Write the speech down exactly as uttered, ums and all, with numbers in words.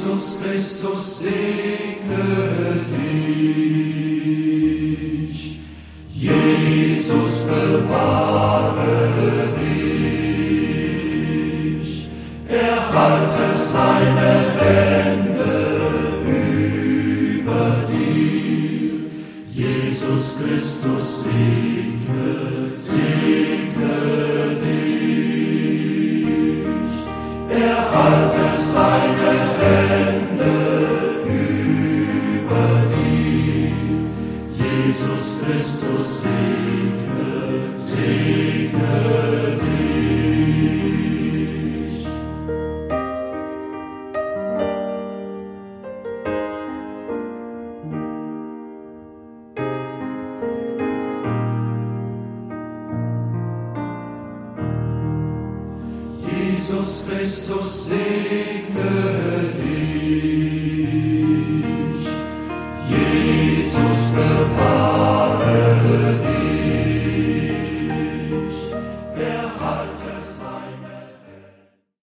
Jesus Christus segne dich. Jesus bewahre dich. Erhalte seine Hände über dir. Jesus Christus segne, segne dich. Erhalte seine Hände über dir. Jesus Christus segne, segne dich. Jesus Christus segne dich.